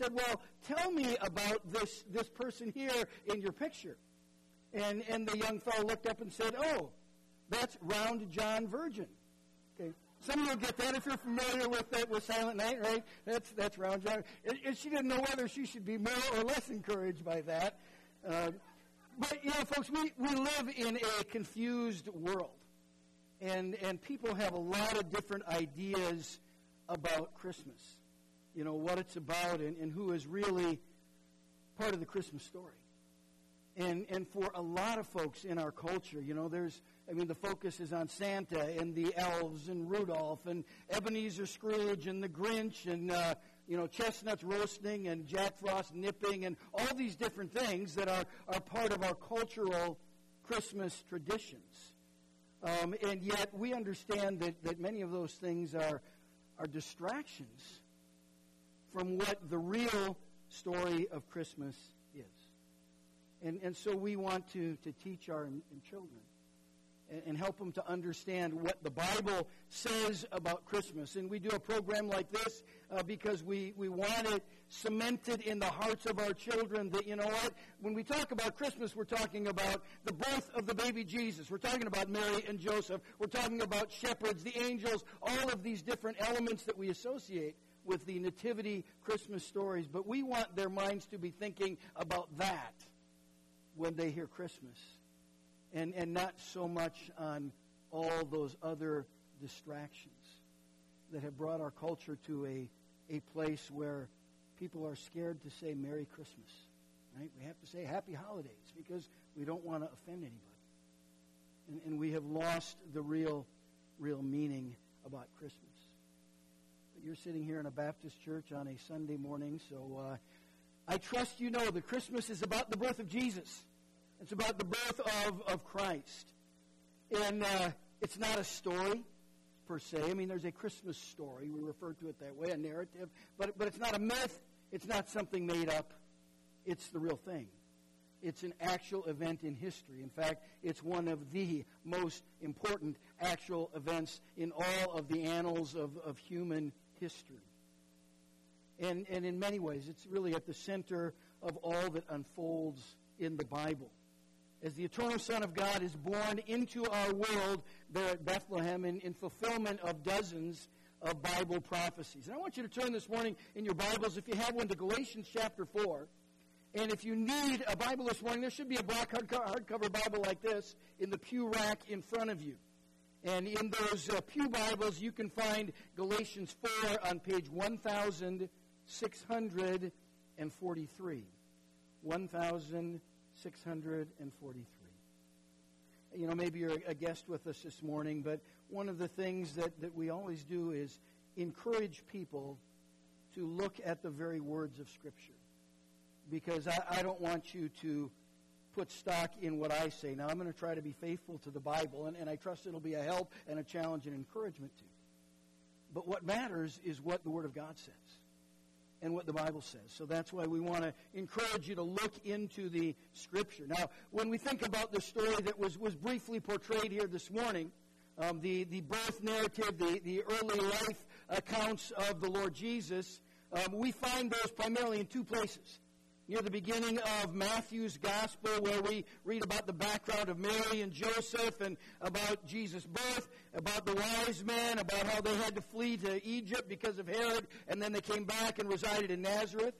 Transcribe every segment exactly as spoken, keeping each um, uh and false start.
said, well, tell me about this, this person here in your picture. And, and the young fellow looked up and said, oh, that's Round John Virgin. Okay. Some of you will get that if you're familiar with that with Silent Night, right? That's that's Round John. And, and she didn't know whether she should be more or less encouraged by that. Uh, but, you know, folks, we, we live in a confused world. And and people have a lot of different ideas about Christmas. You know, what it's about and, and who is really part of the Christmas story. And and for a lot of folks in our culture, you know, there's, I mean, the focus is on Santa and the elves and Rudolph and Ebenezer Scrooge and the Grinch and, uh, you know, chestnuts roasting and Jack Frost nipping and all these different things that are, are part of our cultural Christmas traditions. Um, and yet we understand that, that many of those things are, are distractions from what the real story of Christmas is. And, and so we want to, to teach our in, in children and, and help them to understand what the Bible says about Christmas. And we do a program like this uh, because we, we want it cemented in the hearts of our children that, you know what, when we talk about Christmas, we're talking about the birth of the baby Jesus. We're talking about Mary and Joseph. We're talking about shepherds, the angels, all of these different elements that we associate with the nativity Christmas stories. But we want their minds to be thinking about that when they hear Christmas, and, and not so much on all those other distractions that have brought our culture to a, a place where people are scared to say Merry Christmas, right? We have to say Happy Holidays because we don't want to offend anybody. And, and we have lost the real, real meaning about Christmas. But you're sitting here in a Baptist church on a Sunday morning, so uh, I trust you know that Christmas is about the birth of Jesus. It's about the birth of, of Christ. And uh, it's not a story, per se. I mean, there's a Christmas story. We refer to it that way, a narrative. But, but it's not a myth. It's not something made up. It's the real thing. It's an actual event in history. In fact, it's one of the most important actual events in all of the annals of, of human history. And, and in many ways, it's really at the center of all that unfolds in the Bible. As the eternal Son of God is born into our world there at Bethlehem in, in fulfillment of dozens of Bible prophecies. And I want you to turn this morning in your Bibles, if you have one, to Galatians chapter four. And if you need a Bible this morning, there should be a black hardcover Bible like this in the pew rack in front of you. And in those uh, pew Bibles, you can find Galatians four on page one thousand six hundred forty-three. one thousand six hundred forty-three. You know, maybe you're a guest with us this morning, but one of the things that, that we always do is encourage people to look at the very words of Scripture. Because I, I don't want you to put stock in what I say. Now, I'm going to try to be faithful to the Bible, and, and I trust it'll be a help and a challenge and encouragement to you. But what matters is what the Word of God says and what the Bible says. So that's why we want to encourage you to look into the Scripture. Now, when we think about the story that was, was briefly portrayed here this morning, um, the, the birth narrative, the, the early life accounts of the Lord Jesus, um, we find those primarily in two places. Near the beginning of Matthew's Gospel, where we read about the background of Mary and Joseph and about Jesus' birth, about the wise men, about how they had to flee to Egypt because of Herod, and then they came back and resided in Nazareth.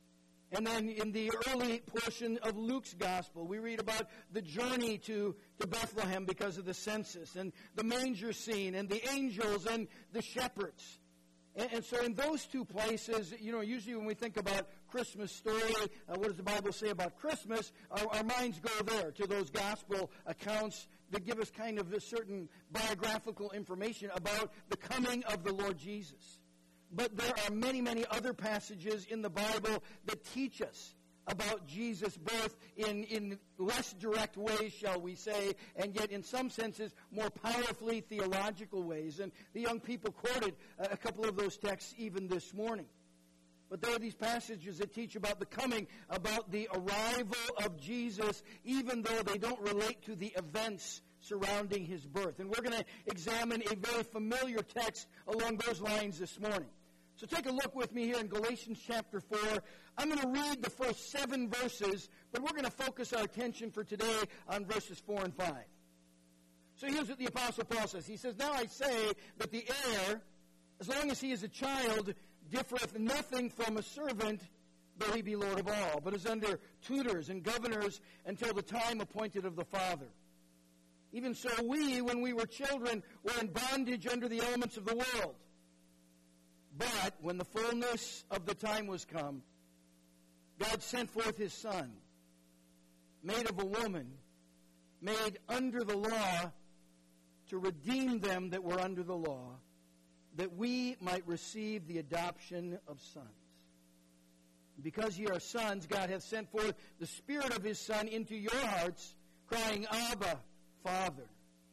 And then in the early portion of Luke's Gospel, we read about the journey to, to Bethlehem because of the census, and the manger scene, and the angels, and the shepherds. And, and so in those two places, you know, usually when we think about Christmas story, uh, what does the Bible say about Christmas, our, our minds go there, to those gospel accounts that give us kind of a certain biographical information about the coming of the Lord Jesus. But there are many, many other passages in the Bible that teach us about Jesus' birth in, in less direct ways, shall we say, and yet in some senses more powerfully theological ways. And the young people quoted a couple of those texts even this morning. But there are these passages that teach about the coming, about the arrival of Jesus, even though they don't relate to the events surrounding his birth. And we're going to examine a very familiar text along those lines this morning. So take a look with me here in Galatians chapter four. I'm going to read the first seven verses, but we're going to focus our attention for today on verses four and five. So here's what the Apostle Paul says. He says, "Now I say that the heir, as long as he is a child, differeth nothing from a servant, though he be Lord of all, but is under tutors and governors until the time appointed of the Father. Even so we, when we were children, were in bondage under the elements of the world. But when the fullness of the time was come, God sent forth his Son, made of a woman, made under the law, to redeem them that were under the law, that we might receive the adoption of sons. Because ye are sons, God hath sent forth the Spirit of his Son into your hearts, crying, Abba, Father.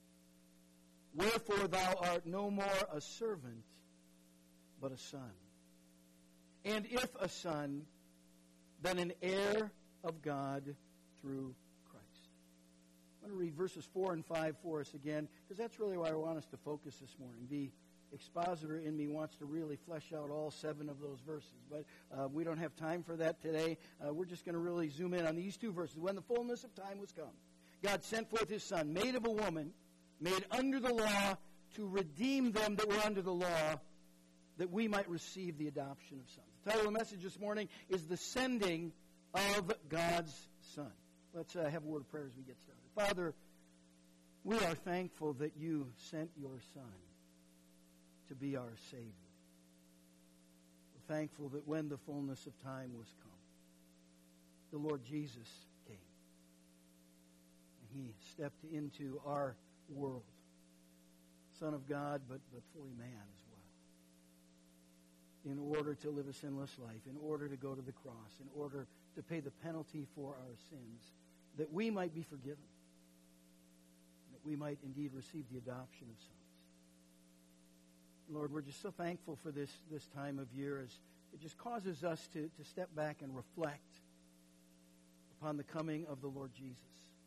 Wherefore thou art no more a servant, but a son. And if a son, then an heir of God through Christ." I'm going to read verses four and five for us again, because that's really why I want us to focus this morning. The expositor in me wants to really flesh out all seven of those verses, but uh, we don't have time for that today. Uh, we're just going to really zoom in on these two verses. When the fullness of time was come, God sent forth his Son, made of a woman, made under the law, to redeem them that were under the law, that we might receive the adoption of sons. The title of the message this morning is The Sending of God's Son. Let's uh, have a word of prayer as we get started. Father, we are thankful that you sent your Son to be our Savior. We're thankful that when the fullness of time was come, the Lord Jesus came. And he stepped into our world. Son of God, but, but fully man as well. In order to live a sinless life, in order to go to the cross, in order to pay the penalty for our sins, that we might be forgiven, that we might indeed receive the adoption of sons. Lord, we're just so thankful for this, this time of year, as it just causes us to, to step back and reflect upon the coming of the Lord Jesus.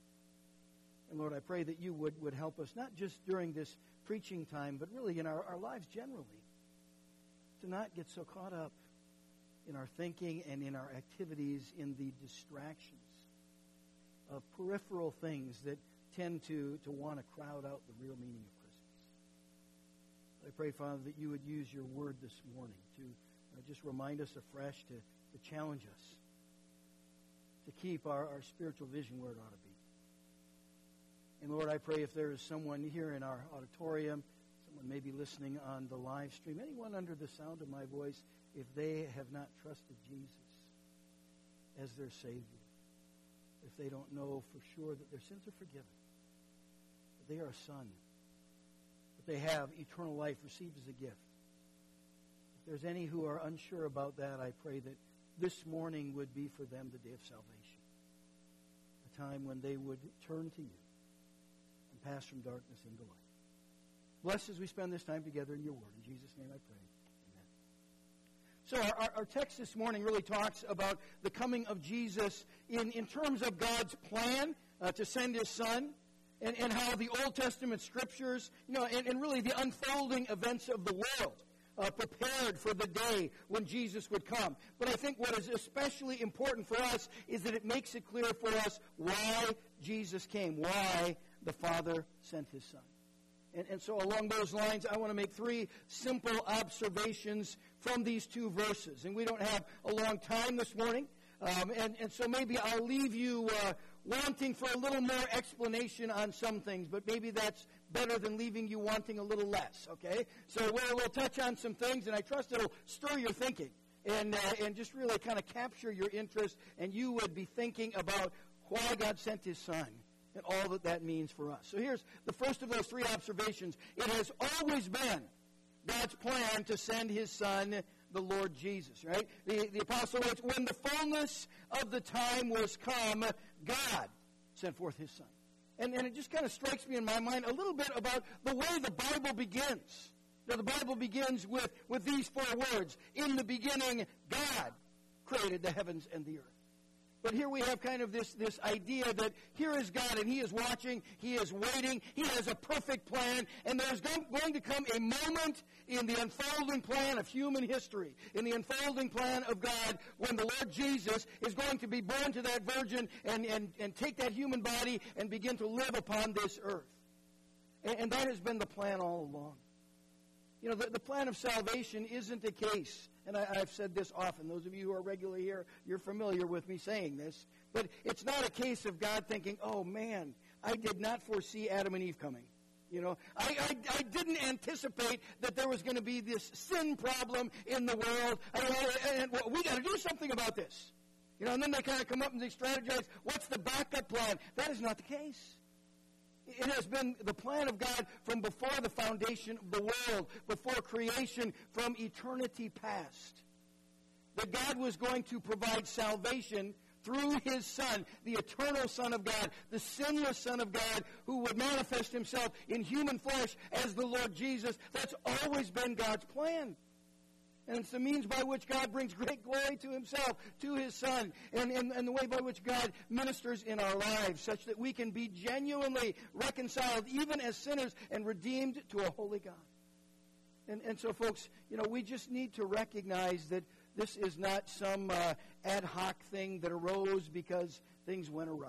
And Lord, I pray that you would, would help us, not just during this preaching time, but really in our, our lives generally, to not get so caught up in our thinking and in our activities, in the distractions of peripheral things that tend to, to want to crowd out the real meaning of Christmas. I pray, Father, that you would use your word this morning to uh, just remind us afresh, to, to challenge us, to keep our, our spiritual vision where it ought to be. And Lord, I pray if there is someone here in our auditorium, someone maybe listening on the live stream, anyone under the sound of my voice, if they have not trusted Jesus as their Savior, if they don't know for sure that their sins are forgiven, that they are a son, that they have eternal life received as a gift. If there's any who are unsure about that, I pray that this morning would be for them the day of salvation, a time when they would turn to you and pass from darkness into light. Bless as we spend this time together in your word. In Jesus' name I pray. So our, our text this morning really talks about the coming of Jesus in, in terms of God's plan uh, to send his Son, and, and how the Old Testament Scriptures, you know, and, and really the unfolding events of the world uh, prepared for the day when Jesus would come. But I think what is especially important for us is that it makes it clear for us why Jesus came, why the Father sent his Son. And, and so along those lines, I want to make three simple observations from these two verses. And we don't have a long time this morning. Um, and, and so maybe I'll leave you uh, wanting for a little more explanation on some things. But maybe that's better than leaving you wanting a little less, okay? So we'll, we'll touch on some things, and I trust it'll stir your thinking. And, uh, and just really kind of capture your interest. And you would be thinking about why God sent his Son and all that that means for us. So here's the first of those three observations. It has always been God's plan to send his Son, the Lord Jesus, right? The, the apostle writes, when the fullness of the time was come, God sent forth his Son. And, and it just kind of strikes me in my mind a little bit about the way the Bible begins. Now, the Bible begins with, with these four words. In the beginning, God created the heavens and the earth. But here we have kind of this, this idea that here is God, and He is watching, He is waiting, He has a perfect plan, and there's going to come a moment in the unfolding plan of human history, in the unfolding plan of God, when the Lord Jesus is going to be born to that virgin and, and, and take that human body and begin to live upon this earth. And, and that has been the plan all along. You know, the, the plan of salvation isn't a case, and I, I've said this often. Those of you who are regularly here, you're familiar with me saying this. But it's not a case of God thinking, oh, man, I did not foresee Adam and Eve coming. You know, I, I, I didn't anticipate that there was going to be this sin problem in the world, and, and well, we got to do something about this. You know, and then they kind of come up and they strategize, what's the backup plan? That is not the case. It has been the plan of God from before the foundation of the world, before creation, from eternity past, that God was going to provide salvation through His Son, the eternal Son of God, the sinless Son of God, who would manifest Himself in human flesh as the Lord Jesus. That's always been God's plan. And it's the means by which God brings great glory to Himself, to His Son, and, and, and the way by which God ministers in our lives, such that we can be genuinely reconciled, even as sinners, and redeemed to a holy God. And, and so, folks, you know, we just need to recognize that this is not some uh, ad hoc thing that arose because things went awry.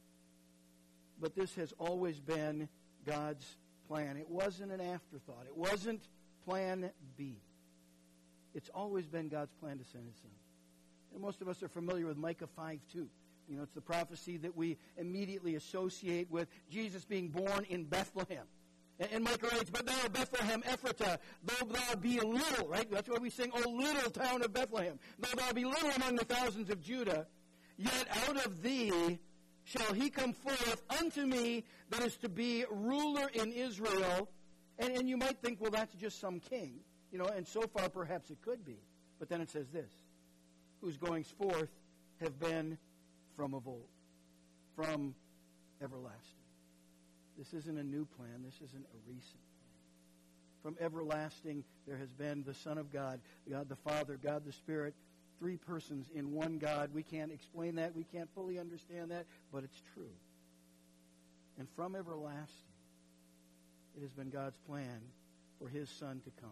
But this has always been God's plan. It wasn't an afterthought. It wasn't plan B. It's always been God's plan to send His Son. And most of us are familiar with Micah five two. You know, it's the prophecy that we immediately associate with Jesus being born in Bethlehem. And, and Micah writes, but thou, Bethlehem Ephratah, though thou be little, right? That's why we sing, O little town of Bethlehem. Though thou be little among the thousands of Judah, yet out of thee shall he come forth unto me that is to be ruler in Israel. And, and you might think, well, that's just some king. You know, and so far perhaps it could be. But then it says this, whose goings forth have been from of old, from everlasting. This isn't a new plan. This isn't a recent plan. From everlasting, there has been the Son of God, God the Father, God the Spirit, three persons in one God. We can't explain that. We can't fully understand that, but it's true. And from everlasting, it has been God's plan for His Son to come,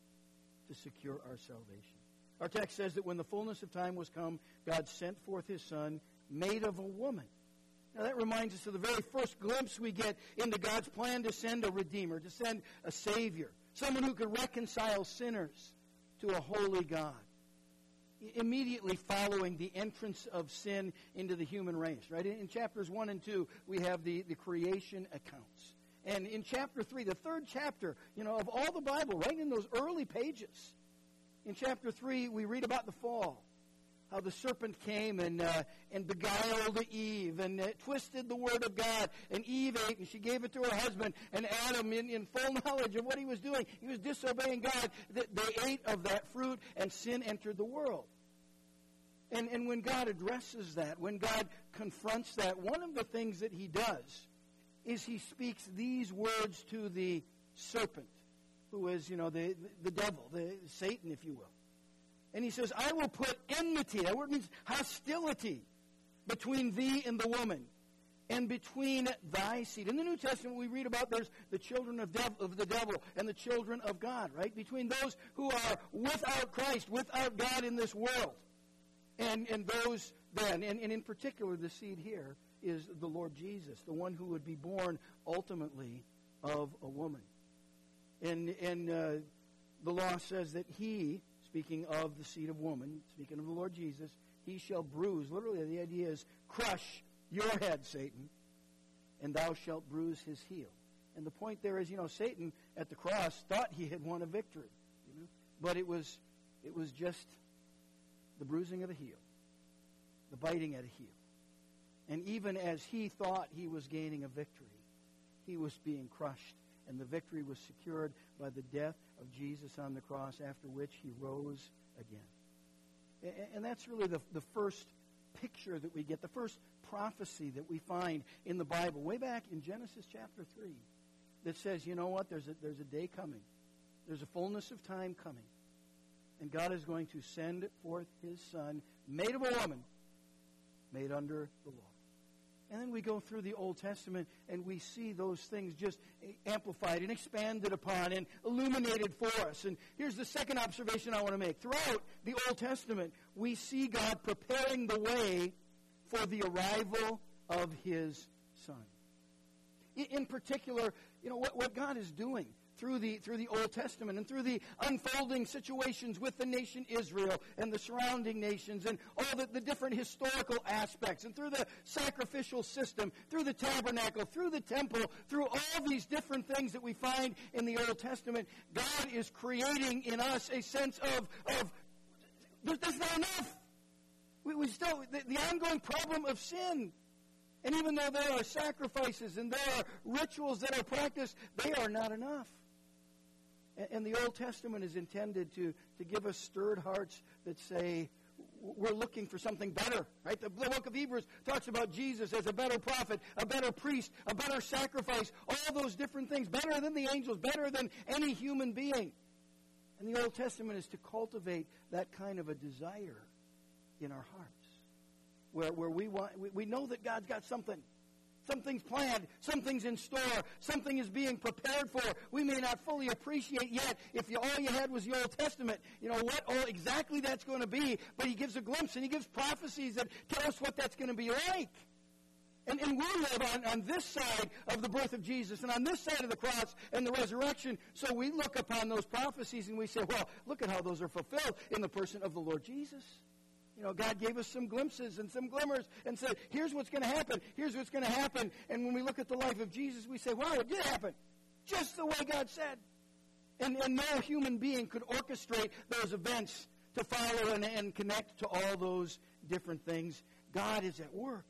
to secure our salvation. Our text says that when the fullness of time was come, God sent forth His Son, made of a woman. Now that reminds us of the very first glimpse we get into God's plan to send a Redeemer, to send a Savior, someone who could reconcile sinners to a holy God. Immediately following the entrance of sin into the human race, right? In chapters one and two, we have the, the creation accounts. And in chapter three, the third chapter, you know, of all the Bible, right in those early pages, in chapter three, we read about the fall, how the serpent came and uh, and beguiled Eve and uh, twisted the word of God, and Eve ate and she gave it to her husband, and Adam, in, in full knowledge of what he was doing, he was disobeying God, that they ate of that fruit, and sin entered the world. And and when God addresses that, when God confronts that, one of the things that He does is He speaks these words to the serpent, who is, you know, the, the devil, the Satan, if you will. And He says, I will put enmity, that word means hostility, between thee and the woman, and between thy seed. In the New Testament, we read about there's the children of, dev- of the devil and the children of God, right? Between those who are without Christ, without God in this world, and, and those then, and, and in particular the seed here, is the Lord Jesus, the one who would be born ultimately of a woman. And, and uh, the law says that He, speaking of the seed of woman, speaking of the Lord Jesus, He shall bruise. Literally, the idea is crush your head, Satan, and thou shalt bruise his heel. And the point there is, you know, Satan at the cross thought he had won a victory, you know, but it was it was just the bruising of the heel, the biting at a heel. And even as he thought he was gaining a victory, he was being crushed. And the victory was secured by the death of Jesus on the cross, after which He rose again. And that's really the, the first picture that we get, the first prophecy that we find in the Bible, way back in Genesis chapter three, that says, you know what, there's a, there's a day coming. There's a fullness of time coming. And God is going to send forth His Son, made of a woman, made under the law. And then we go through the Old Testament and we see those things just amplified and expanded upon and illuminated for us. And here's the second observation I want to make. Throughout the Old Testament, we see God preparing the way for the arrival of His Son. In particular, you know, what, what God is doing through the through the Old Testament and through the unfolding situations with the nation Israel and the surrounding nations and all the, the different historical aspects and through the sacrificial system, through the tabernacle, through the temple, through all these different things that we find in the Old Testament, God is creating in us a sense of, of there's not enough. We, we still, the, the ongoing problem of sin. And even though there are sacrifices and there are rituals that are practiced, they are not enough. And the Old Testament is intended to, to give us stirred hearts that say, we're looking for something better. Right? The, the book of Hebrews talks about Jesus as a better prophet, a better priest, a better sacrifice, all those different things, better than the angels, better than any human being. And the Old Testament is to cultivate that kind of a desire in our hearts, where, where we, want, we, we know that God's got something. Something's planned. Something's in store. Something is being prepared for. We may not fully appreciate yet if you, all you had was the Old Testament, you know, what all exactly that's going to be. But He gives a glimpse, and He gives prophecies that tell us what that's going to be like. And, and we live on, on this side of the birth of Jesus and on this side of the cross and the resurrection. So we look upon those prophecies and we say, well, look at how those are fulfilled in the person of the Lord Jesus. You know, God gave us some glimpses and some glimmers and said, here's what's going to happen. Here's what's going to happen. And when we look at the life of Jesus, we say, wow, it did happen. Just the way God said. And, and no human being could orchestrate those events to follow and, and connect to all those different things. God is at work.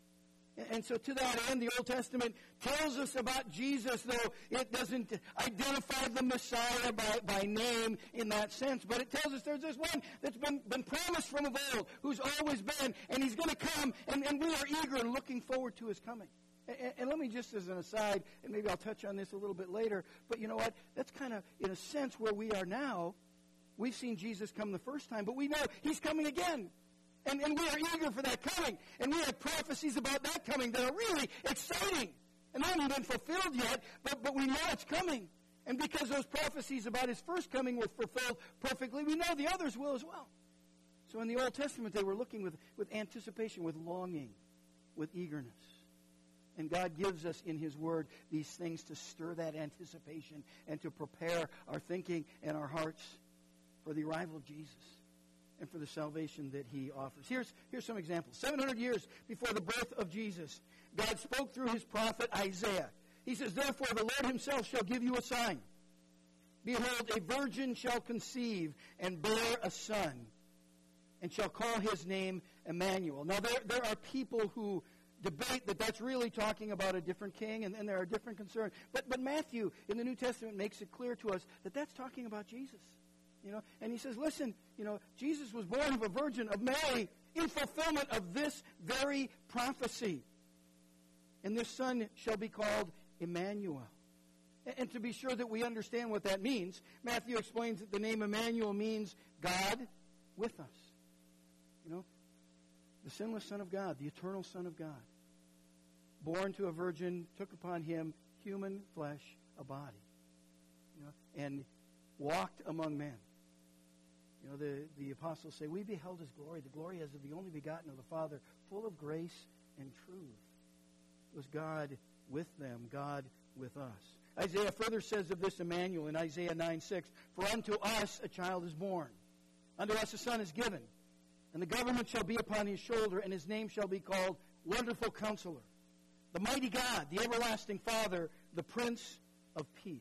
And so to that end, the Old Testament tells us about Jesus, though it doesn't identify the Messiah by, by name in that sense. But it tells us there's this one that's been, been promised from of old, who's always been, and He's going to come, and, and we are eager and looking forward to His coming. And, and let me just as an aside, and maybe I'll touch on this a little bit later, but you know what? That's kind of, in a sense, where we are now. We've seen Jesus come the first time, but we know He's coming again. And, and we are eager for that coming. And we have prophecies about that coming that are really exciting. And they haven't been fulfilled yet, but, but we know it's coming. And because those prophecies about His first coming were fulfilled perfectly, we know the others will as well. So in the Old Testament, they were looking with, with anticipation, with longing, with eagerness. And God gives us in His Word these things to stir that anticipation and to prepare our thinking and our hearts for the arrival of Jesus and for the salvation that He offers. Here's, here's some examples. seven hundred years before the birth of Jesus, God spoke through His prophet Isaiah. He says, therefore the Lord Himself shall give you a sign. Behold, a virgin shall conceive and bear a son, and shall call His name Emmanuel. Now, there, there are people who debate that that's really talking about a different king, and, and there are different concerns. But, but Matthew, in the New Testament, makes it clear to us that that's talking about Jesus. You know, and he says, listen, you know, Jesus was born of a virgin, of Mary, in fulfillment of this very prophecy. And this son shall be called Emmanuel. And, and to be sure that we understand what that means, Matthew explains that the name Emmanuel means God with us. You know, the sinless Son of God, the eternal Son of God, born to a virgin, took upon Him human flesh, a body, you know, and walked among men. You know, the, the apostles say, we beheld His glory, the glory as of the only begotten of the Father, full of grace and truth. It was God with them, God with us. Isaiah further says of this Emmanuel in Isaiah nine six, for unto us a child is born, unto us a son is given, and the government shall be upon His shoulder, and His name shall be called Wonderful Counselor, the Mighty God, the Everlasting Father, the Prince of Peace.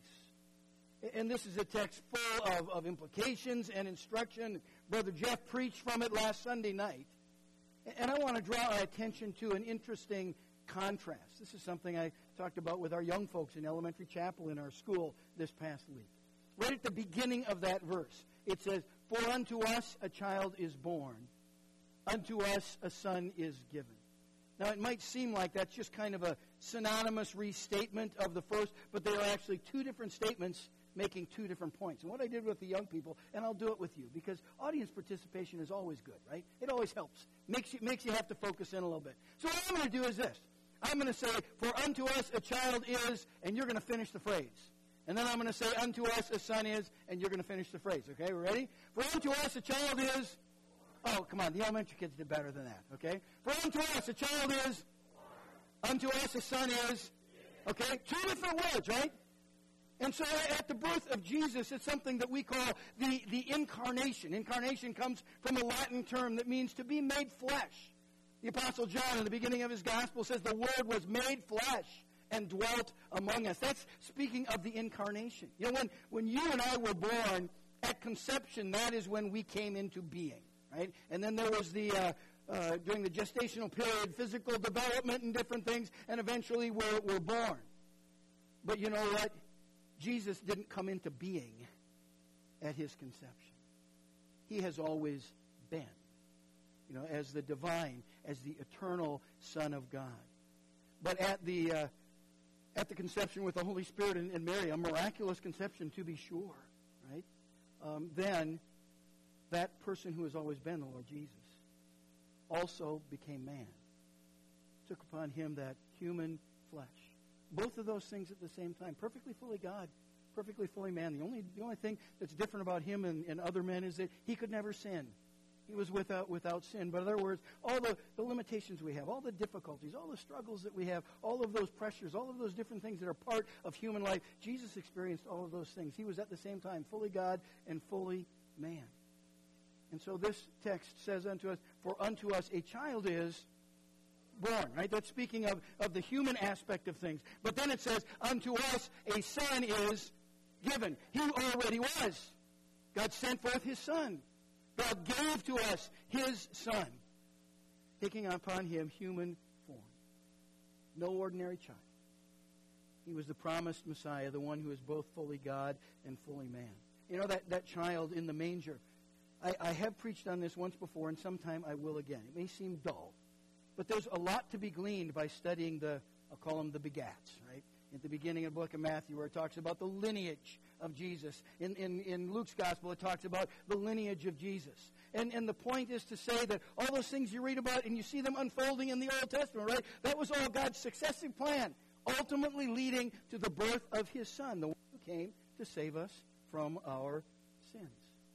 And this is a text full of, of implications and instruction. Brother Jeff preached from it last Sunday night. And I want to draw our attention to an interesting contrast. This is something I talked about with our young folks in elementary chapel in our school this past week. Right at the beginning of that verse, it says, for unto us a child is born, unto us a son is given. Now, it might seem like that's just kind of a synonymous restatement of the first, but they are actually two different statements making two different points. And what I did with the young people, and I'll do it with you, because audience participation is always good, right? It always helps. Makes you, makes you have to focus in a little bit. So what I'm going to do is this. I'm going to say, for unto us a child is, and you're going to finish the phrase. And then I'm going to say, unto us a son is, and you're going to finish the phrase. Okay, we ready? For unto us a child is, oh, come on, the elementary kids did better than that, okay? For unto us a child is, unto us a son is, okay? Two different words, right? And so at the birth of Jesus, it's something that we call the, the incarnation. Incarnation comes from a Latin term that means to be made flesh. The Apostle John, in the beginning of his gospel, says the Word was made flesh and dwelt among us. That's speaking of the incarnation. You know, when, when you and I were born, at conception, that is when we came into being, right? And then there was the, uh, uh, during the gestational period, physical development and different things, and eventually we're, we're born. But you know what? Jesus didn't come into being at his conception. He has always been, you know, as the divine, as the eternal Son of God. But at the uh, at the conception with the Holy Spirit and, and Mary, a miraculous conception to be sure, right? Um, then that person who has always been the Lord Jesus also became man. Took upon him that human flesh. Both of those things at the same time. Perfectly fully God, perfectly fully man. The only the only thing that's different about him and, and other men is that he could never sin. He was without without sin. But in other words, all the, the limitations we have, all the difficulties, all the struggles that we have, all of those pressures, all of those different things that are part of human life, Jesus experienced all of those things. He was at the same time fully God and fully man. And so this text says unto us, for unto us a child is born, right? That's speaking of, of the human aspect of things. But then it says, unto us a son is given. He already was. God sent forth his son. God gave to us his son, taking upon him human form. No ordinary child. He was the promised Messiah, the one who is both fully God and fully man. You know, that, that child in the manger, I, I have preached on this once before, and sometime I will again. It may seem dull, but there's a lot to be gleaned by studying the, I'll call them the begats, right? At the beginning of the book of Matthew, where it talks about the lineage of Jesus. In, in, in Luke's gospel, it talks about the lineage of Jesus. And, and the point is to say that all those things you read about and you see them unfolding in the Old Testament, right? That was all God's successive plan, ultimately leading to the birth of his son, the one who came to save us from our sins.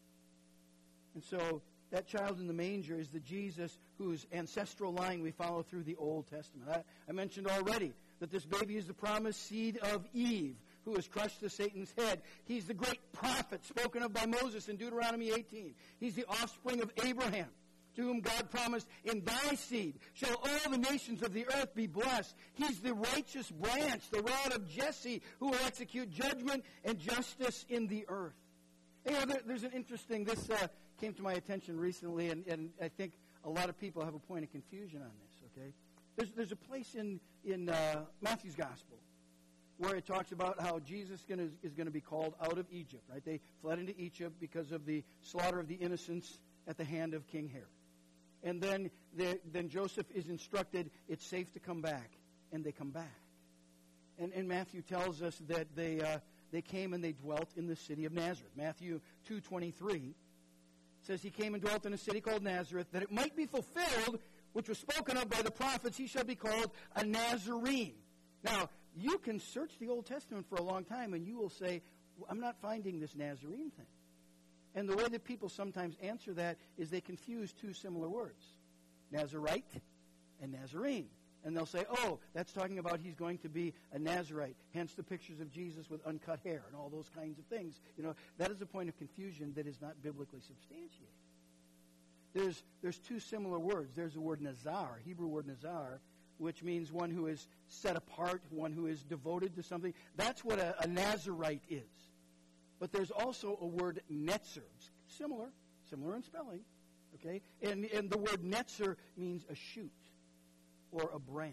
And so that child in the manger is the Jesus whose ancestral line we follow through the Old Testament. I, I mentioned already that this baby is the promised seed of Eve, who has crushed the Satan's head. He's the great prophet spoken of by Moses in Deuteronomy eighteen. He's the offspring of Abraham, to whom God promised, in thy seed shall all the nations of the earth be blessed. He's the righteous branch, the rod of Jesse, who will execute judgment and justice in the earth. You know, there, there's an interesting, this uh, came to my attention recently, and, and I think a lot of people have a point of confusion on this, okay? There's, there's a place in, in uh, Matthew's Gospel where it talks about how Jesus gonna, is going to be called out of Egypt, right? They fled into Egypt because of the slaughter of the innocents at the hand of King Herod. And then, the, then Joseph is instructed, it's safe to come back, and they come back. And, and Matthew tells us that they, uh, they came and they dwelt in the city of Nazareth. Matthew two twenty-three says he came and dwelt in a city called Nazareth, that it might be fulfilled, which was spoken of by the prophets, he shall be called a Nazarene. Now, you can search the Old Testament for a long time, and you will say, I'm not finding this Nazarene thing. And the way that people sometimes answer that is they confuse two similar words, Nazarite and Nazarene. And they'll say, oh, that's talking about he's going to be a Nazarite, hence the pictures of Jesus with uncut hair and all those kinds of things. You know, that is a point of confusion that is not biblically substantiated. There's, there's two similar words. There's the word Nazar, Hebrew word Nazar, which means one who is set apart, one who is devoted to something. That's what a, a Nazarite is. But there's also a word Netzer, similar, similar in spelling, okay? And, and the word Netzer means a shoot or a branch.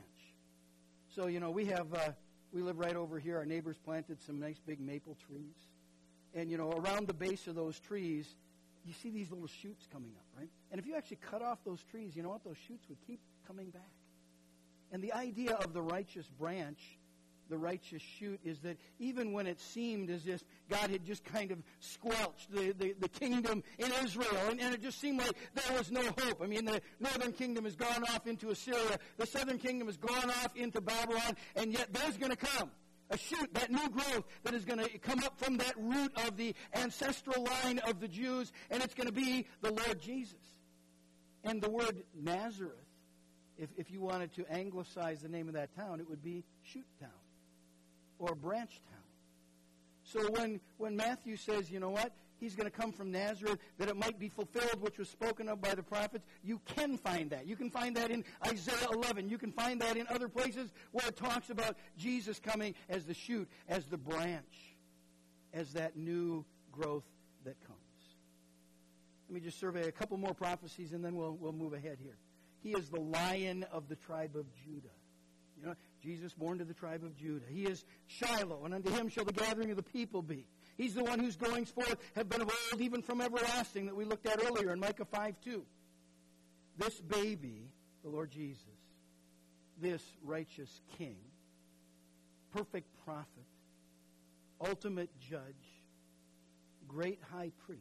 So, you know, we have, uh, we live right over here. Our neighbors planted some nice big maple trees. And, you know, around the base of those trees, you see these little shoots coming up, right? And if you actually cut off those trees, you know what? Those shoots would keep coming back. And the idea of the righteous branch the righteous shoot is that even when it seemed as if God had just kind of squelched the, the, the kingdom in Israel, and, and it just seemed like there was no hope. I mean, the northern kingdom has gone off into Assyria, the southern kingdom has gone off into Babylon, and yet there's going to come a shoot, that new growth that is going to come up from that root of the ancestral line of the Jews, and it's going to be the Lord Jesus. And the word Nazareth, if, if you wanted to anglicize the name of that town, it would be Shoot Town or Branch Town. So when, when Matthew says, you know what, he's going to come from Nazareth, that it might be fulfilled which was spoken of by the prophets, you can find that. You can find that in Isaiah eleven. You can find that in other places where it talks about Jesus coming as the shoot, as the branch, as that new growth that comes. Let me just survey a couple more prophecies, and then we'll, we'll move ahead here. He is the Lion of the tribe of Judah. You know, Jesus born to the tribe of Judah. He is Shiloh, and unto him shall the gathering of the people be. He's the one whose goings forth have been of old, even from everlasting, that we looked at earlier in Micah five two. This baby, the Lord Jesus, this righteous King, perfect prophet, ultimate judge, great high priest,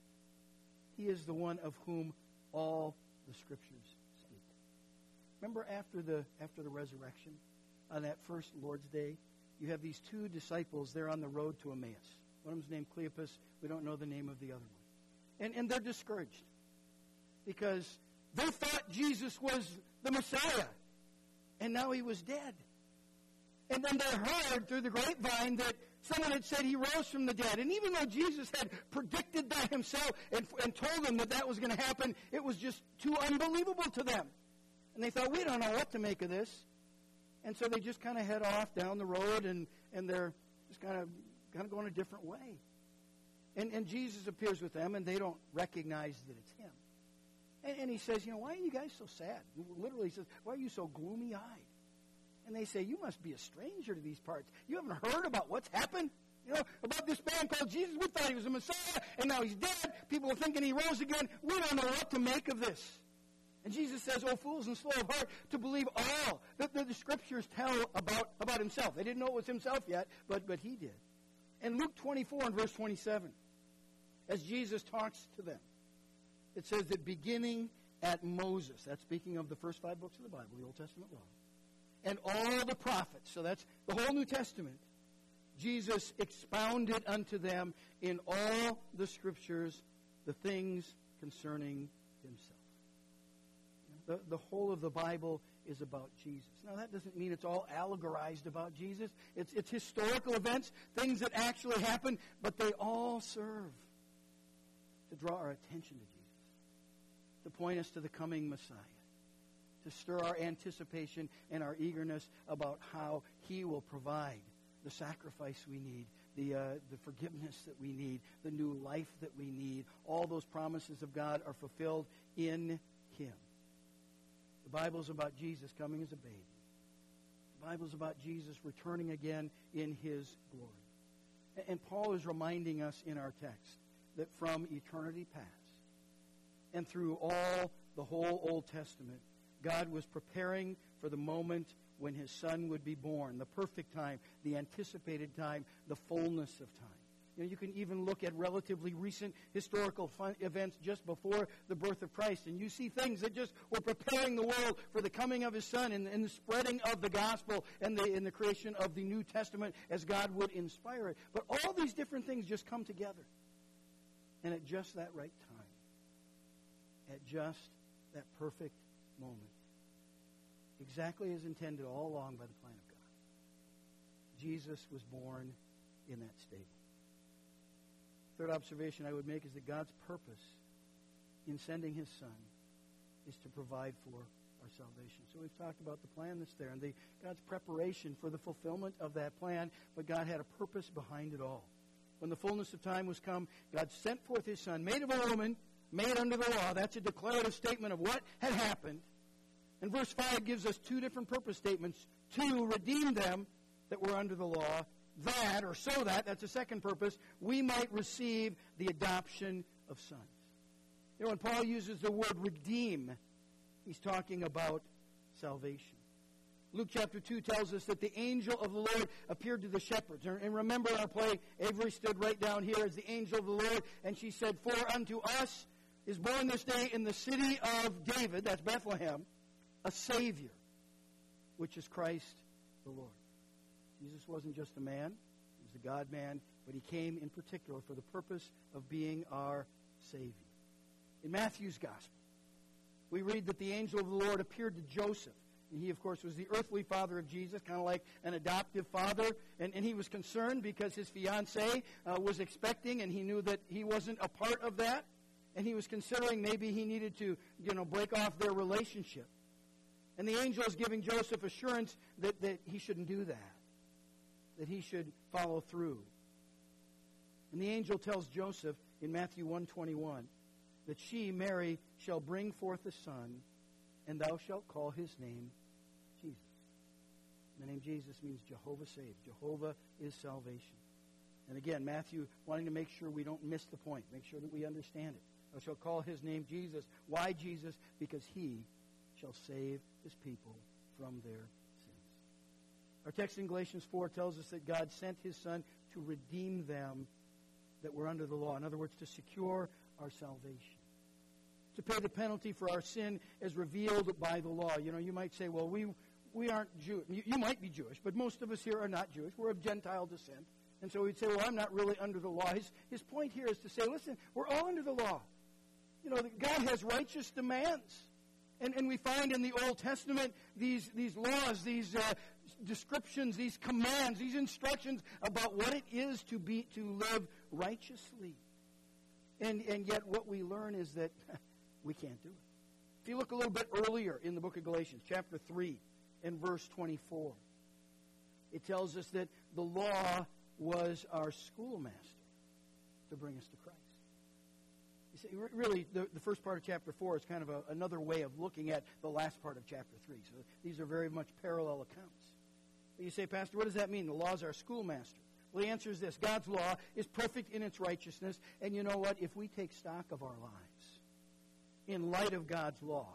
he is the one of whom all the Scriptures speak. Remember after the after the resurrection, on that first Lord's Day, you have these two disciples. They're on the road to Emmaus. One of them's named Cleopas. We don't know the name of the other one. And, and they're discouraged because they thought Jesus was the Messiah, and now he was dead. And then they heard through the grapevine that someone had said he rose from the dead. And even though Jesus had predicted that himself and, and told them that that was going to happen, it was just too unbelievable to them. And they thought, we don't know what to make of this. And so they just kind of head off down the road, and, and they're just kind of kind of going a different way. And, and Jesus appears with them, and they don't recognize that it's him. And, and he says, you know, why are you guys so sad? Literally, he says, why are you so gloomy-eyed? And they say, you must be a stranger to these parts. You haven't heard about what's happened? You know, about this man called Jesus. We thought he was a Messiah, and now he's dead. People are thinking he rose again. We don't know what to make of this. And Jesus says, oh, fools and slow of heart to believe all that the, the Scriptures tell about, about himself. They didn't know it was himself yet, but, but he did. In Luke twenty-four and verse twenty-seven, as Jesus talks to them, it says that beginning at Moses, that's speaking of the first five books of the Bible, the Old Testament law, and all the prophets, so that's the whole New Testament, Jesus expounded unto them in all the Scriptures the things concerning himself. The, the whole of the Bible is about Jesus. Now, that doesn't mean it's all allegorized about Jesus. It's, it's historical events, things that actually happen, but they all serve to draw our attention to Jesus, to point us to the coming Messiah, to stir our anticipation and our eagerness about how he will provide the sacrifice we need, the, uh, the forgiveness that we need, the new life that we need. All those promises of God are fulfilled in him. The Bible's about Jesus coming as a baby. The Bible's about Jesus returning again in his glory. And Paul is reminding us in our text that from eternity past and through all the whole Old Testament, God was preparing for the moment when his Son would be born, the perfect time, the anticipated time, the fullness of time. You know, you can even look at relatively recent historical fun events just before the birth of Christ, and you see things that just were preparing the world for the coming of his Son and, and the spreading of the gospel and the, and the creation of the New Testament as God would inspire it. But all these different things just come together, and at just that right time, at just that perfect moment, exactly as intended all along by the plan of God, Jesus was born in that stable. Third observation I would make is that God's purpose in sending his Son is to provide for our salvation. So we've talked about the plan that's there and the, God's preparation for the fulfillment of that plan, but God had a purpose behind it all. When the fullness of time was come, God sent forth his Son, made of a woman, made under the law. That's a declarative statement of what had happened. And verse five gives us two different purpose statements: to redeem them that were under the law, that, or so that, that's a second purpose, we might receive the adoption of sons. You know, when Paul uses the word redeem, he's talking about salvation. Luke chapter two tells us that the angel of the Lord appeared to the shepherds. And remember in our play, Avery stood right down here as the angel of the Lord, and she said, "For unto us is born this day in the city of David," that's Bethlehem, "a Savior, which is Christ the Lord." Jesus wasn't just a man, he was a God-man, but he came in particular for the purpose of being our Savior. In Matthew's Gospel, we read that the angel of the Lord appeared to Joseph. And he, of course, was the earthly father of Jesus, kind of like an adoptive father. And, and he was concerned because his fiancée uh, was expecting, and he knew that he wasn't a part of that. And he was considering maybe he needed to, you know, break off their relationship. And the angel is giving Joseph assurance that, that he shouldn't do that, that he should follow through. And the angel tells Joseph in Matthew one twenty-one that she, Mary, shall bring forth a son, and thou shalt call his name Jesus. The name Jesus means Jehovah saves. Jehovah is salvation. And again, Matthew wanting to make sure we don't miss the point, make sure that we understand it. Thou shalt call his name Jesus. Why Jesus? Because he shall save his people from their sins. Our text in Galatians four tells us that God sent his Son to redeem them that were under the law. In other words, to secure our salvation, to pay the penalty for our sin as revealed by the law. You know, you might say, well, we we aren't Jewish. You, you might be Jewish, but most of us here are not Jewish. We're of Gentile descent. And so we'd say, well, I'm not really under the law. His, his point here is to say, listen, we're all under the law. You know, God has righteous demands. And, and we find in the Old Testament these, these laws, these uh, descriptions, these commands, these instructions about what it is to be to live righteously. And, and yet what we learn is that we can't do it. If you look a little bit earlier in the book of Galatians, chapter three and verse twenty-four, it tells us that the law was our schoolmaster to bring us to Christ. You see, really, the, the first part of chapter four is kind of a, another way of looking at the last part of chapter three. So these are very much parallel accounts. But you say, Pastor, what does that mean? The law is our schoolmaster. Well, the answer is this. God's law is perfect in its righteousness. And you know what? If we take stock of our lives in light of God's law,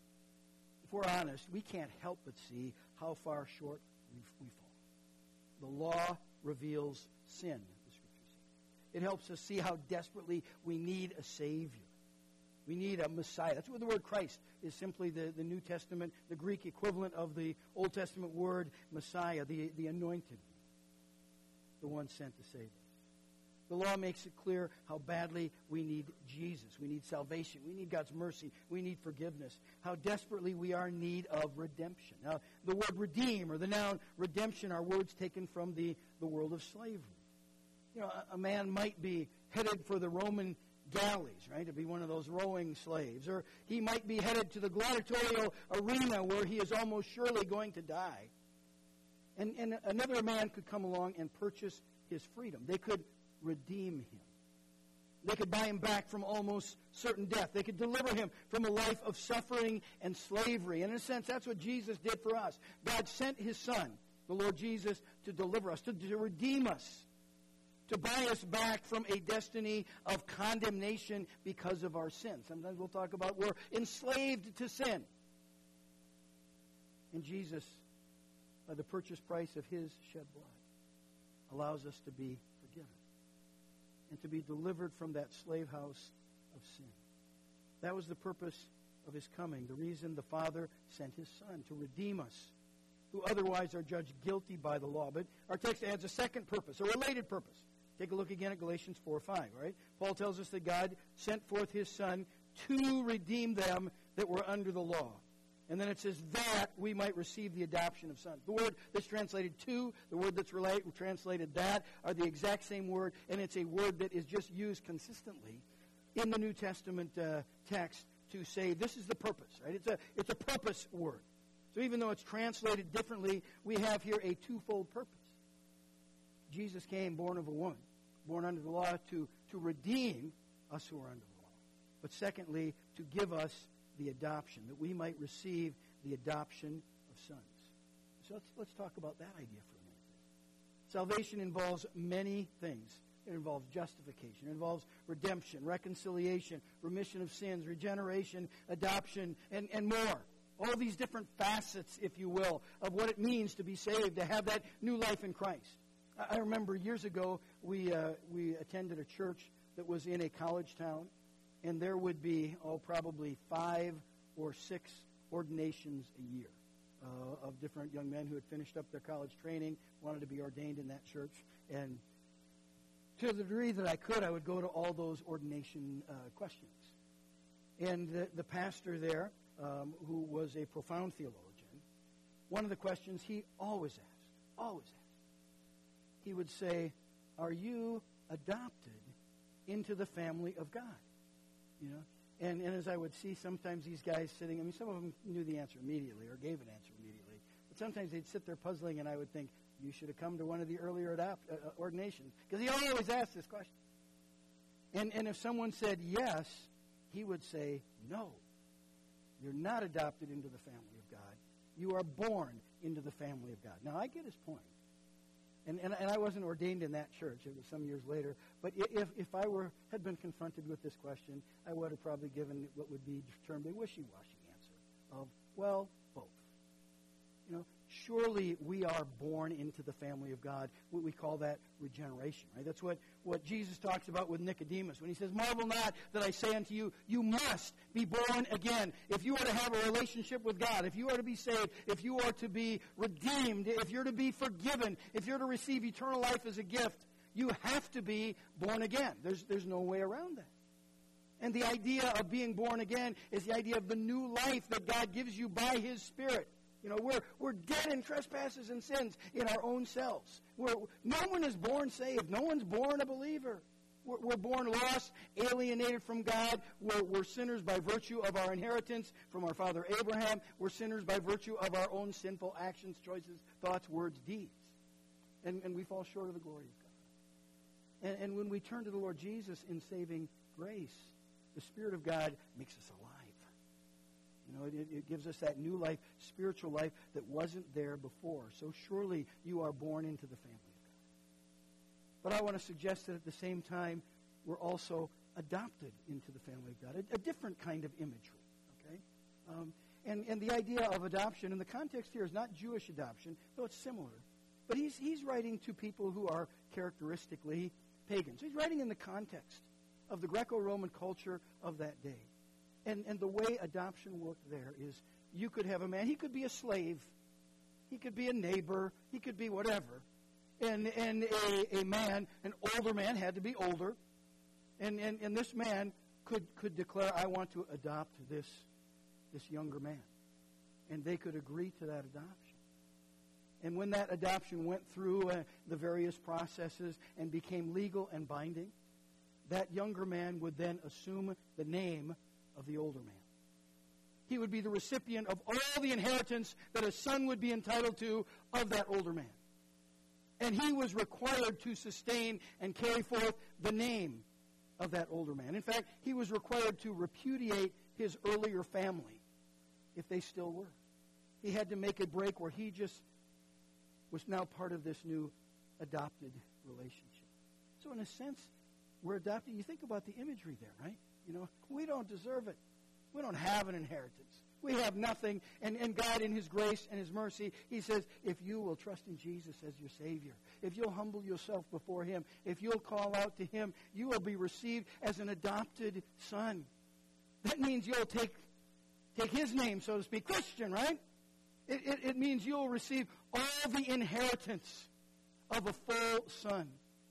if we're honest, we can't help but see how far short we, we fall. The law reveals sin, the Scripture says. It helps us see how desperately we need a Savior. We need a Messiah. That's what the word Christ is, simply the, the New Testament, the Greek equivalent of the Old Testament word Messiah, the, the anointed one, the one sent to save us. The law makes it clear how badly we need Jesus. We need salvation. We need God's mercy. We need forgiveness. How desperately we are in need of redemption. Now, the word redeem or the noun redemption are words taken from the, the world of slavery. You know, a, a man might be headed for the Roman galleys, right, to be one of those rowing slaves. Or he might be headed to the gladiatorial arena where he is almost surely going to die. And, and another man could come along and purchase his freedom. They could redeem him. They could buy him back from almost certain death. They could deliver him from a life of suffering and slavery. And in a sense, that's what Jesus did for us. God sent his Son, the Lord Jesus, to deliver us, to, to redeem us, to buy us back from a destiny of condemnation because of our sin. Sometimes we'll talk about we're enslaved to sin. And Jesus, by the purchase price of his shed blood, allows us to be forgiven and to be delivered from that slave house of sin. That was the purpose of his coming, the reason the Father sent his Son, to redeem us, who otherwise are judged guilty by the law. But our text adds a second purpose, a related purpose. Take a look again at Galatians four five, right? Paul tells us that God sent forth his Son to redeem them that were under the law. And then it says that we might receive the adoption of sons. The word that's translated to, the word that's relate, translated that, are the exact same word, and it's a word that is just used consistently in the New Testament uh, text to say this is the purpose, right? It's a, it's a purpose word. So even though it's translated differently, we have here a twofold purpose. Jesus came born of a woman, born under the law, to, to redeem us who are under the law. But secondly, to give us the adoption, that we might receive the adoption of sons. So let's, let's talk about that idea for a minute. Salvation involves many things. It involves justification. It involves redemption, reconciliation, remission of sins, regeneration, adoption, and, and more. All these different facets, if you will, of what it means to be saved, to have that new life in Christ. I remember years ago, we uh, we attended a church that was in a college town, and there would be, oh, probably five or six ordinations a year uh, of different young men who had finished up their college training, wanted to be ordained in that church. And to the degree that I could, I would go to all those ordination uh, questions. And the, the pastor there, um, who was a profound theologian, one of the questions he always asked, always asked, he would say, are you adopted into the family of God? You know, and, and as I would see sometimes these guys sitting, I mean, some of them knew the answer immediately or gave an answer immediately, but sometimes they'd sit there puzzling, and I would think, you should have come to one of the earlier adopt, uh, ordinations, because he always asked this question. And, and if someone said yes, he would say, no, you're not adopted into the family of God. You are born into the family of God. Now, I get his point. And, and and I wasn't ordained in that church. It was some years later. But if if I were had been confronted with this question, I would have probably given what would be termed a wishy-washy answer of, well, both. You know, surely we are born into the family of God. We, we call that regeneration, right? That's what, what Jesus talks about with Nicodemus when he says, marvel not that I say unto you, you must be born again. If you are to have a relationship with God, if you are to be saved, if you are to be redeemed, if you're to be forgiven, if you're to receive eternal life as a gift, you have to be born again. There's, there's no way around that. And the idea of being born again is the idea of the new life that God gives you by His Spirit. You know, we're we're dead in trespasses and sins in our own selves. We're, no one is born saved. No one's born a believer. We're, we're born lost, alienated from God. We're, we're sinners by virtue of our inheritance from our father Abraham. We're sinners by virtue of our own sinful actions, choices, thoughts, words, deeds. And, and we fall short of the glory of God. And, and when we turn to the Lord Jesus in saving grace, the Spirit of God makes us alive. You know, it, it gives us that new life, spiritual life that wasn't there before. So surely you are born into the family of God. But I want to suggest that at the same time, we're also adopted into the family of God. A, a different kind of imagery, okay? Um, and, and the idea of adoption in the context here is not Jewish adoption, though it's similar. But he's, he's writing to people who are characteristically pagans. He's writing in the context of the Greco-Roman culture of that day. And and the way adoption worked there is you could have a man, he could be a slave, he could be a neighbor, he could be whatever. And and a, a man, an older man, had to be older. And, and, and this man could, could declare, I want to adopt this, this younger man. And they could agree to that adoption. And when that adoption went through uh, the various processes and became legal and binding, that younger man would then assume the name of the older man. He would be the recipient of all the inheritance that a son would be entitled to of that older man. And he was required to sustain and carry forth the name of that older man. In fact, he was required to repudiate his earlier family, if they still were. He had to make a break where he just was now part of this new adopted relationship. So in a sense, we're adopted. You think about the imagery there, right? You know, we don't deserve it. We don't have an inheritance. We have nothing. And, and God, in His grace and His mercy, He says, if you will trust in Jesus as your Savior, if you'll humble yourself before Him, if you'll call out to Him, you will be received as an adopted son. That means you'll take, take His name, so to speak, Christian, right? It, it, it means you'll receive all the inheritance of a full son.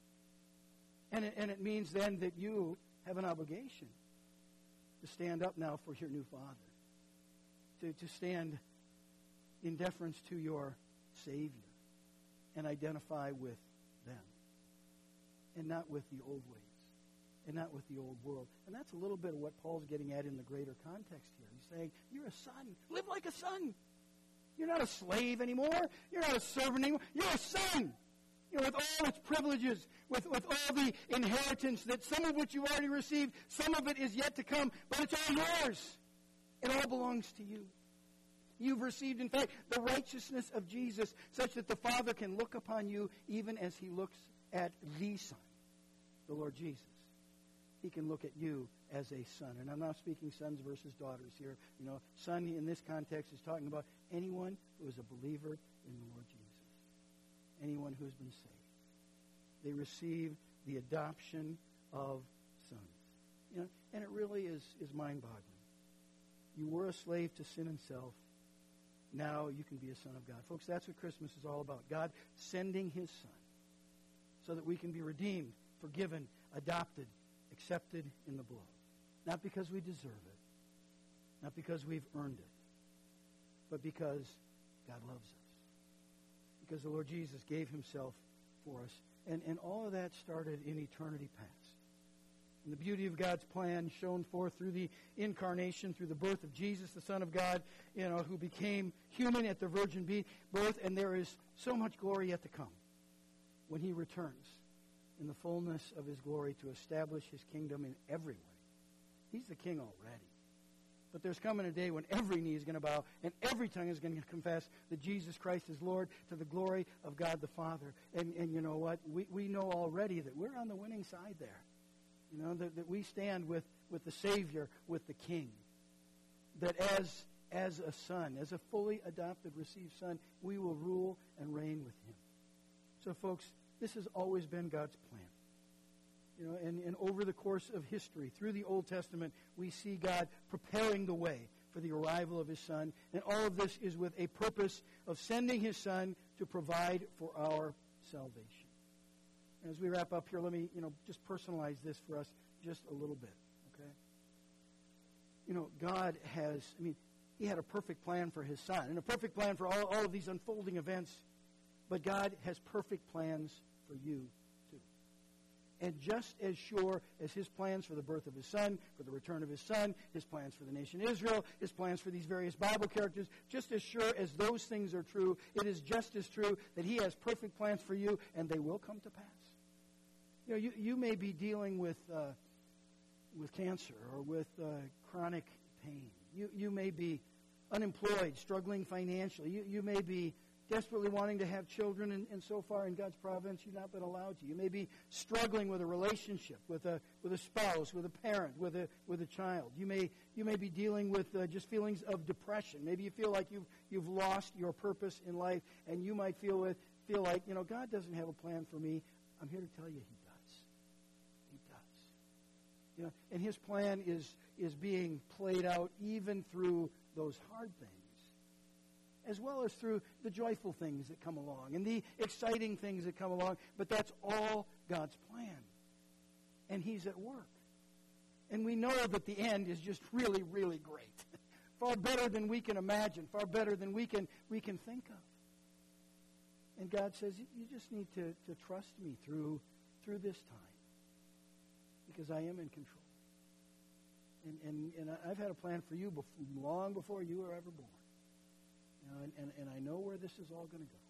And it, and it means then that you have an obligation to stand up now for your new father, to, to stand in deference to your Savior and identify with them and not with the old ways and not with the old world. And that's a little bit of what Paul's getting at in the greater context here. He's saying, you're a son. Live like a son. You're not a slave anymore. You're not a servant anymore. You're a son. You know, with all its privileges, with, with all the inheritance that some of which you already received, some of it is yet to come, but it's all yours. It all belongs to you. You've received, in fact, the righteousness of Jesus such that the Father can look upon you even as He looks at the Son, the Lord Jesus. He can look at you as a son. And I'm not speaking sons versus daughters here. You know, son in this context is talking about anyone who is a believer in the Lord Jesus. Anyone who has been saved. They receive the adoption of sons. You know, and it really is, is mind-boggling. You were a slave to sin and self. Now you can be a son of God. Folks, that's what Christmas is all about. God sending his son so that we can be redeemed, forgiven, adopted, accepted in the beloved. Not because we deserve it, not because we've earned it, but because God loves us. Because the Lord Jesus gave himself for us. And, and all of that started in eternity past. And the beauty of God's plan shone forth through the incarnation, through the birth of Jesus, the Son of God, you know, who became human at the virgin birth. And there is so much glory yet to come when he returns in the fullness of his glory to establish his kingdom in every way. He's the king already. But there's coming a day when every knee is going to bow and every tongue is going to confess that Jesus Christ is Lord to the glory of God the Father. And, and you know what? We, we know already that we're on the winning side there. You know, that, that we stand with, with the Savior, with the King. That as, as a son, as a fully adopted, received son, we will rule and reign with him. So, folks, this has always been God's plan. You know, and, and over the course of history, through the Old Testament, we see God preparing the way for the arrival of his Son. And all of this is with a purpose of sending his Son to provide for our salvation. As we wrap up here, let me, you know, just personalize this for us just a little bit, okay? You know, God has, I mean, he had a perfect plan for his Son and a perfect plan for all, all of these unfolding events. But God has perfect plans for you, too. And just as sure as his plans for the birth of his Son, for the return of his Son, his plans for the nation Israel, his plans for these various Bible characters, just as sure as those things are true, it is just as true that he has perfect plans for you, and they will come to pass. You know, you, you may be dealing with uh, with cancer or with uh, chronic pain. You, you may be unemployed, struggling financially. You, you may be desperately wanting to have children, and, and so far in God's providence, you've not been allowed to. You may be struggling with a relationship, with a with a spouse, with a parent, with a with a child. You may you may be dealing with uh, just feelings of depression. Maybe you feel like you've you've lost your purpose in life, and you might feel with feel like you know God doesn't have a plan for me. I'm here to tell you, He does. He does. You know, and His plan is is being played out even through those hard things, as well as through the joyful things that come along and the exciting things that come along. But that's all God's plan. And He's at work. And we know that the end is just really, really great. Far better than we can imagine. Far better than we can we can think of. And God says, you just need to, to trust me through through this time. Because I am in control. And, and, and I've had a plan for you before, long before you were ever born. You know, and, and, and I know where this is all going to go.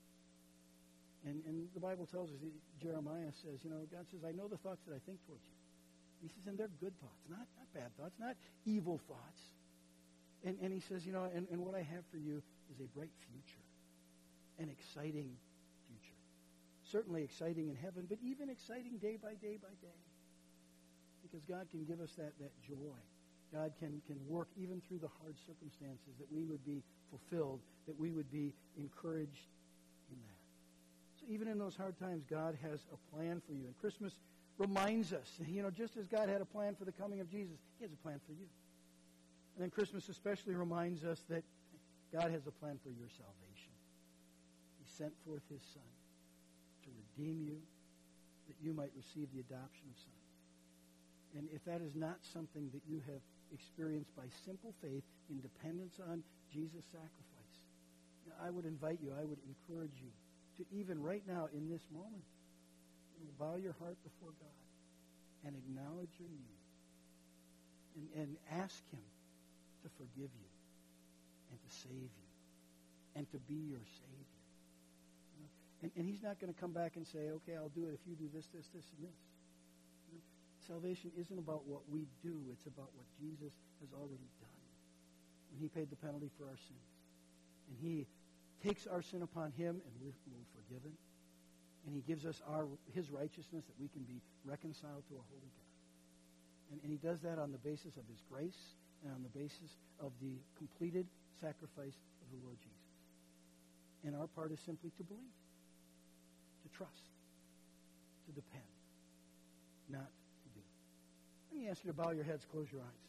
And, and the Bible tells us, Jeremiah says, you know, God says, I know the thoughts that I think towards you. He says, and they're good thoughts, not, not bad thoughts, not evil thoughts. And, and he says, you know, and, and what I have for you is a bright future, an exciting future. Certainly exciting in heaven, but even exciting day by day by day. Because God can give us that, that joy. God can, can work even through the hard circumstances, that we would be fulfilled, that we would be encouraged in that. So even in those hard times, God has a plan for you. And Christmas reminds us, you know, just as God had a plan for the coming of Jesus, He has a plan for you. And then Christmas especially reminds us that God has a plan for your salvation. He sent forth His Son to redeem you, that you might receive the adoption of sons. And if that is not something that you have experienced by simple faith in dependence on Jesus' sacrifice, you know, I would invite you, I would encourage you to even right now in this moment, you know, bow your heart before God and acknowledge your need and, and ask Him to forgive you and to save you and to be your Savior. You know? and, and He's not going to come back and say, okay, I'll do it if you do this, this, this, and this. Salvation isn't about what we do. It's about what Jesus has already done. When He paid the penalty for our sins. And He takes our sin upon Him and we're, we're forgiven. And He gives us our His righteousness that we can be reconciled to a holy God. And, and he does that on the basis of his grace and on the basis of the completed sacrifice of the Lord Jesus. And our part is simply to believe, to trust, to depend, not to do. Let me ask you to bow your heads, close your eyes.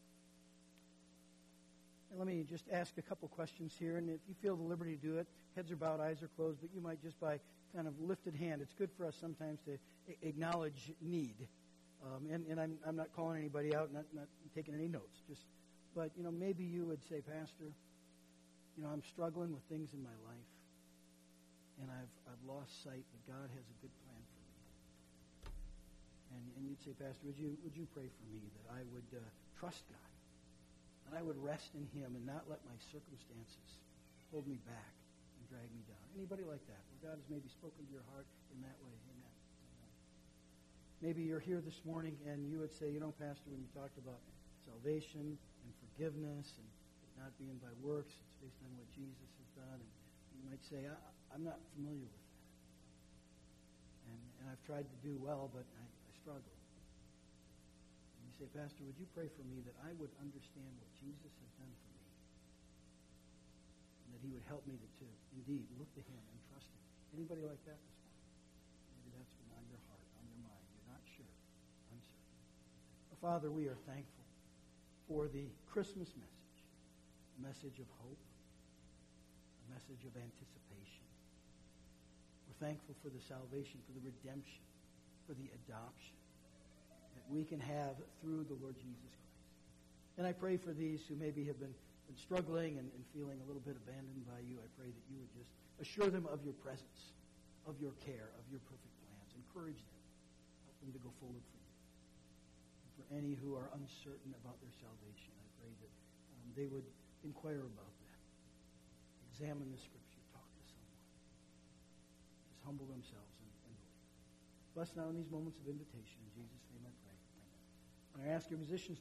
And let me just ask a couple questions here. And if you feel the liberty to do it, heads are bowed, eyes are closed, but you might just by kind of lifted hand. It's good for us sometimes to acknowledge need. Um, and and I'm, I'm not calling anybody out, not, not taking any notes. Just, but, you know, maybe you would say, Pastor, you know, I'm struggling with things in my life, and I've I've lost sight that God has a good plan for me. And and you'd say, Pastor, would you would you pray for me that I would uh, trust God, that I would rest in Him and not let my circumstances hold me back and drag me down? Anybody like that, where God has maybe spoken to your heart in that way? Amen. Amen. Maybe you're here this morning and you would say, you know, Pastor, when you talked about salvation and forgiveness and it not being by works, it's based on what Jesus has done, and you might say, I, I'm not familiar with that. And, and I've tried to do well, but I, I struggle. And you say, Pastor, would you pray for me that I would understand what Jesus has done for me, and that He would help me to, to indeed look to Him and trust Him? Anybody like that this morning? Maybe that's been on your heart, on your mind. You're not sure, uncertain. Well, Father, we are thankful for the Christmas message, a message of hope, a message of anticipation. We're thankful for the salvation, for the redemption, for the adoption that we can have through the Lord Jesus Christ. And I pray for these who maybe have been, been struggling and, and feeling a little bit abandoned by you. I pray that you would just assure them of your presence, of your care, of your perfect plans. Encourage them. Help them to go forward for you. And for any who are uncertain about their salvation, I pray that um, they would inquire about that. Examine the Scripture. Talk to someone. Just humble themselves and, and believe. Bless now in these moments of invitation. In Jesus' name I pray. Amen. When I ask your musicians